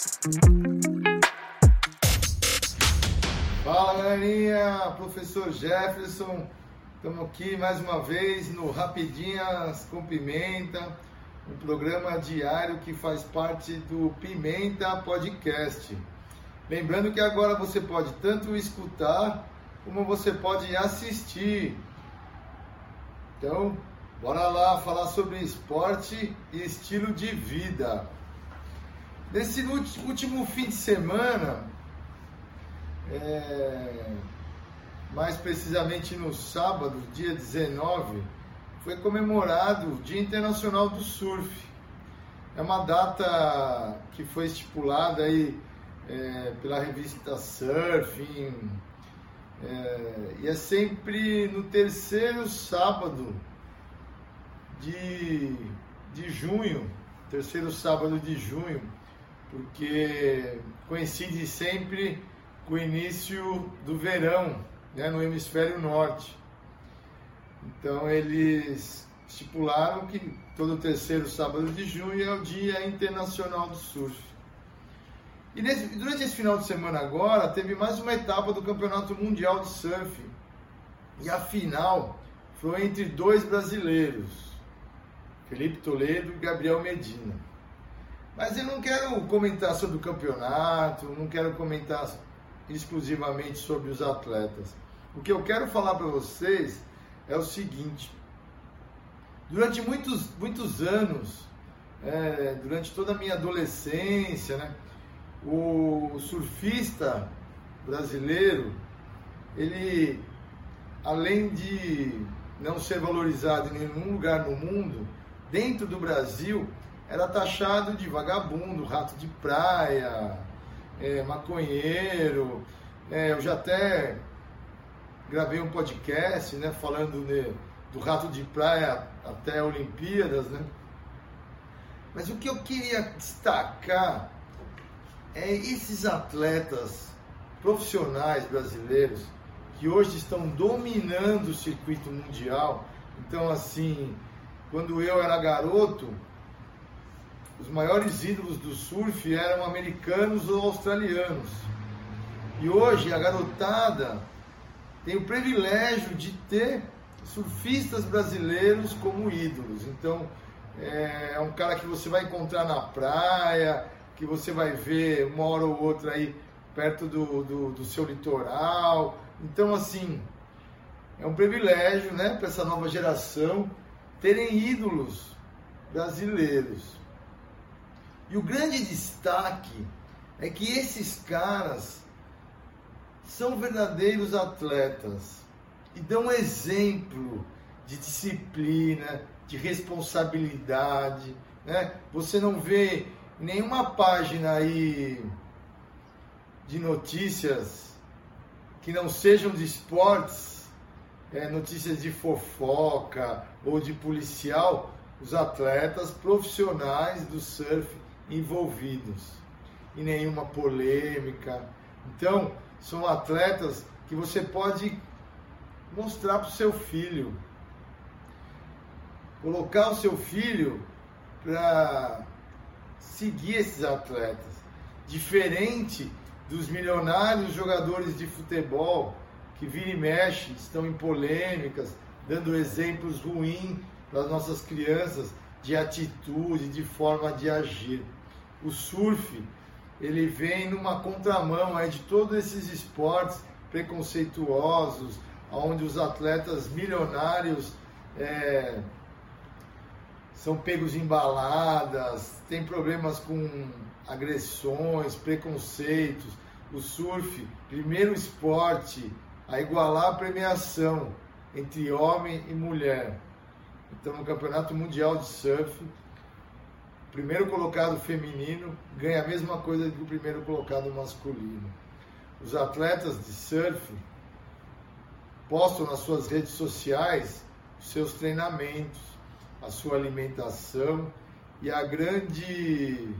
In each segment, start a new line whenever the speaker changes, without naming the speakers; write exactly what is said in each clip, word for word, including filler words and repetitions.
Fala galerinha, professor Jefferson, estamos aqui mais uma vez no Rapidinhas com Pimenta, um programa diário que faz parte do Pimenta Podcast. Lembrando que agora você pode tanto escutar como você pode assistir. Então, bora lá falar sobre esporte e estilo de vida. Nesse último fim de semana, é, mais precisamente no sábado, dia dezenove, foi comemorado o Dia Internacional do Surf. É uma data que foi estipulada aí, é, pela revista Surfing, é, e é sempre no terceiro sábado de, de junho, terceiro sábado de junho, porque coincide sempre com o início do verão, né, no hemisfério norte. Então eles estipularam que todo terceiro sábado de junho é o Dia Internacional do Surf. E nesse, durante esse final de semana agora, teve mais uma etapa do Campeonato Mundial de Surf. E a final foi entre dois brasileiros, Felipe Toledo e Gabriel Medina. Mas eu não quero comentar sobre o campeonato, não quero comentar exclusivamente sobre os atletas. O que eu quero falar para vocês é o seguinte: durante muitos, muitos anos, é, durante toda a minha adolescência, né, o surfista brasileiro, ele, além de não ser valorizado em nenhum lugar no mundo, dentro do Brasil, era taxado de vagabundo, rato de praia, é, maconheiro. É, eu já até gravei um podcast, né, falando de, do rato de praia até Olimpíadas, né? Mas o que eu queria destacar é esses atletas profissionais brasileiros que hoje estão dominando o circuito mundial. Então, assim, quando eu era garoto, os maiores ídolos do surf eram americanos ou australianos. E hoje a garotada tem o privilégio de ter surfistas brasileiros como ídolos. Então, é um cara que você vai encontrar na praia, que você vai ver uma hora ou outra aí perto do, do, do seu litoral. Então, assim, é um privilégio, né, para essa nova geração terem ídolos brasileiros. E o grande destaque é que esses caras são verdadeiros atletas e dão exemplo de disciplina, de responsabilidade, né? Você não vê nenhuma página aí de notícias que não sejam de esportes, é, notícias de fofoca ou de policial, os atletas profissionais do surf envolvidos, em nenhuma polêmica. Então, são atletas que você pode mostrar para o seu filho, colocar o seu filho para seguir esses atletas, diferente dos milionários jogadores de futebol que vira e mexe, estão em polêmicas, dando exemplos ruins para as nossas crianças de atitude, de forma de agir. O surf, ele vem numa contramão aí de todos esses esportes preconceituosos, onde os atletas milionários é, são pegos em baladas, tem problemas com agressões, preconceitos. O surf, primeiro esporte a igualar a premiação entre homem e mulher. Então, no Campeonato Mundial de Surf, o primeiro colocado feminino ganha a mesma coisa que o primeiro colocado masculino. Os atletas de surf postam nas suas redes sociais os seus treinamentos, a sua alimentação e a grande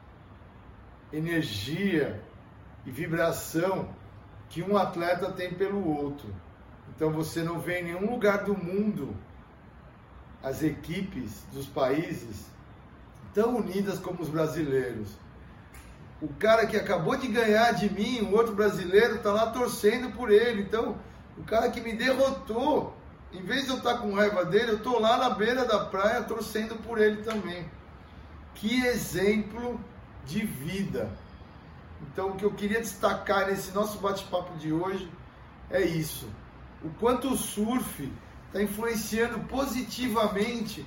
energia e vibração que um atleta tem pelo outro. Então você não vê em nenhum lugar do mundo as equipes dos países tão unidas como os brasileiros. o cara que acabou de ganhar de mim, um outro brasileiro, está lá torcendo por ele. Então, o cara que me derrotou, em vez de eu estar com raiva dele, eu estou lá na beira da praia torcendo por ele também. Que exemplo de vida! Então, o que eu queria destacar nesse nosso bate-papo de hoje é isso. O quanto o surf está influenciando positivamente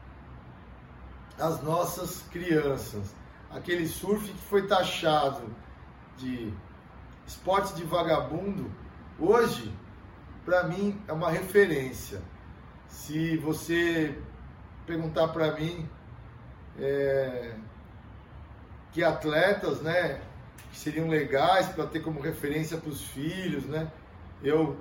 as nossas crianças. Aquele surf que foi taxado de esporte de vagabundo, hoje, para mim, é uma referência. Se você perguntar para mim é, que atletas, né, que seriam legais para ter como referência para os filhos, né, eu,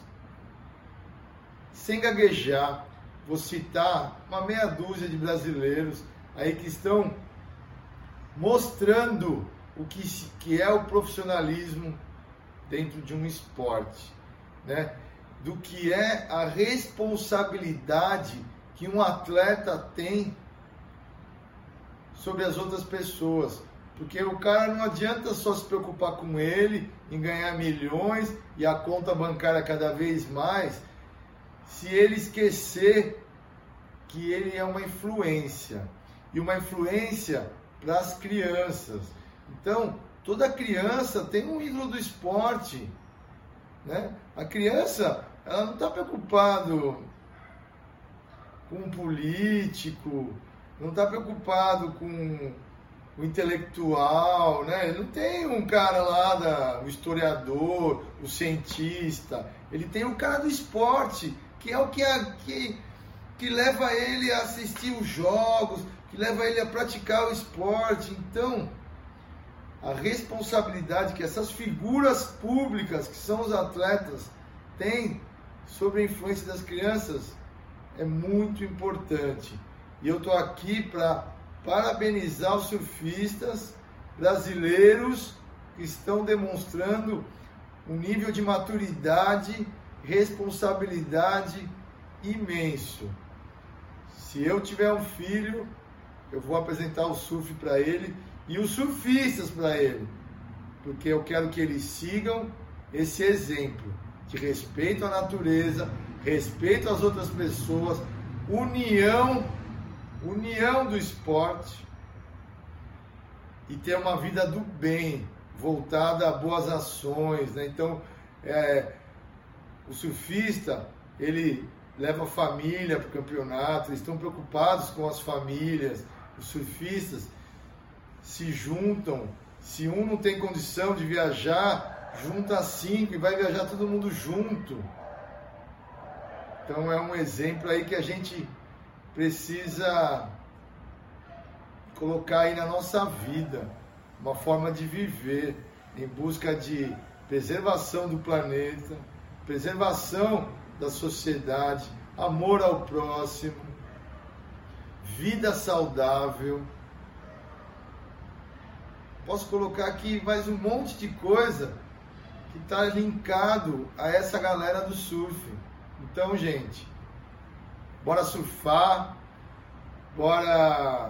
sem gaguejar, vou citar uma meia dúzia de brasileiros aí que estão mostrando o que, que é o profissionalismo dentro de um esporte, né? Do que é a responsabilidade que um atleta tem sobre as outras pessoas. Porque o cara não adianta só se preocupar com ele, em ganhar milhões e a conta bancária cada vez mais, se ele esquecer que ele é uma influência. E uma influência para as crianças. Então, toda criança tem um ídolo do esporte, né? A criança, ela não está preocupada com um político, não está preocupado com o intelectual, né? Ele não tem um cara lá, da, o historiador, o cientista. Ele tem um cara do esporte, que é o que, a, que, que leva ele a assistir os jogos, que leva ele a praticar o esporte. Então, a responsabilidade que essas figuras públicas, que são os atletas, têm sobre a influência das crianças é muito importante. E eu estou aqui para parabenizar os surfistas brasileiros que estão demonstrando um nível de maturidade, responsabilidade imenso. Se eu tiver um filho, eu vou apresentar o surf para ele e os surfistas para ele, porque eu quero que eles sigam esse exemplo de respeito à natureza, respeito às outras pessoas, união, união do esporte e ter uma vida do bem, voltada a boas ações, né? Então, é, o surfista, ele leva a família para o campeonato, eles estão preocupados com as famílias. Os surfistas se juntam, se um não tem condição de viajar, junta cinco e vai viajar todo mundo junto. Então é um exemplo aí que a gente precisa colocar aí na nossa vida, uma forma de viver em busca de preservação do planeta, preservação da sociedade, amor ao próximo, vida saudável. Posso colocar aqui mais um monte de coisa que está linkado a essa galera do surf. Então, gente, bora surfar, bora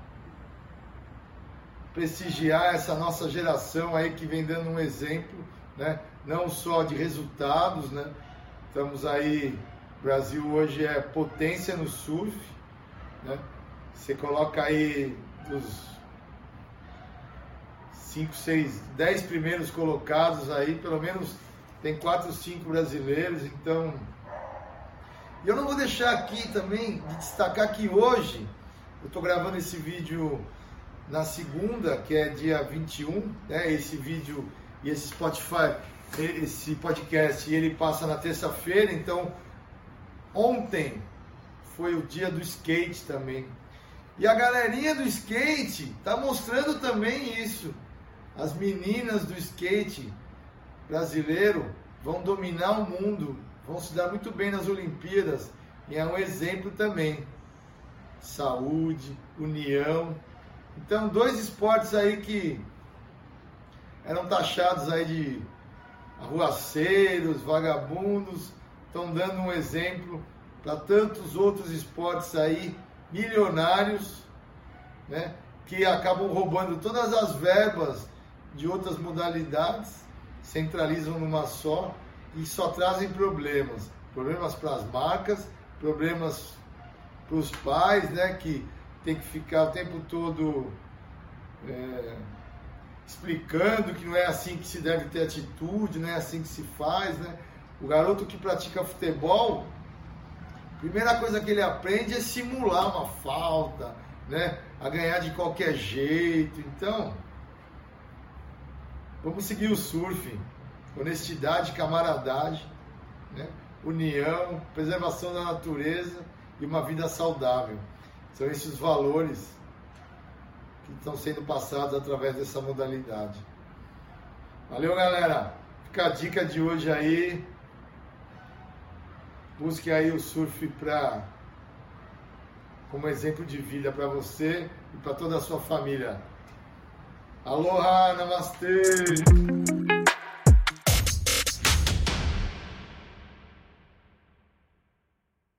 prestigiar essa nossa geração aí que vem dando um exemplo, né? Não só de resultados, né? Estamos aí, o Brasil hoje é potência no surf, né? Você coloca aí dos cinco, seis, dez primeiros colocados aí, pelo menos tem quatro, cinco brasileiros. Então, eu não vou deixar aqui também de destacar que hoje, eu estou gravando esse vídeo na segunda, que é dia vinte e um, né? Esse vídeo e esse Spotify, esse podcast, ele passa na terça-feira. Então, ontem foi o dia do skate também. E a galerinha do skate tá mostrando também isso. As meninas do skate brasileiro vão dominar o mundo, vão se dar muito bem nas Olimpíadas. E é um exemplo também. Saúde, união. Então, dois esportes aí que eram taxados aí de arruaceiros, vagabundos, estão dando um exemplo para tantos outros esportes aí, milionários, né, que acabam roubando todas as verbas de outras modalidades, centralizam numa só e só trazem problemas. Problemas para as marcas, problemas para os pais, né, que tem que ficar o tempo todo é, explicando que não é assim que se deve ter atitude, não é assim que se faz, né? O garoto que pratica futebol, a primeira coisa que ele aprende é simular uma falta, né, a ganhar de qualquer jeito. Então, vamos seguir o surf, honestidade, camaradagem, né? União, preservação da natureza e uma vida saudável. São esses os valores que estão sendo passados através dessa modalidade. Valeu, galera! Fica a dica de hoje aí. Busque aí o surf pra, como exemplo de vida para você e para toda a sua família. Aloha, namastê!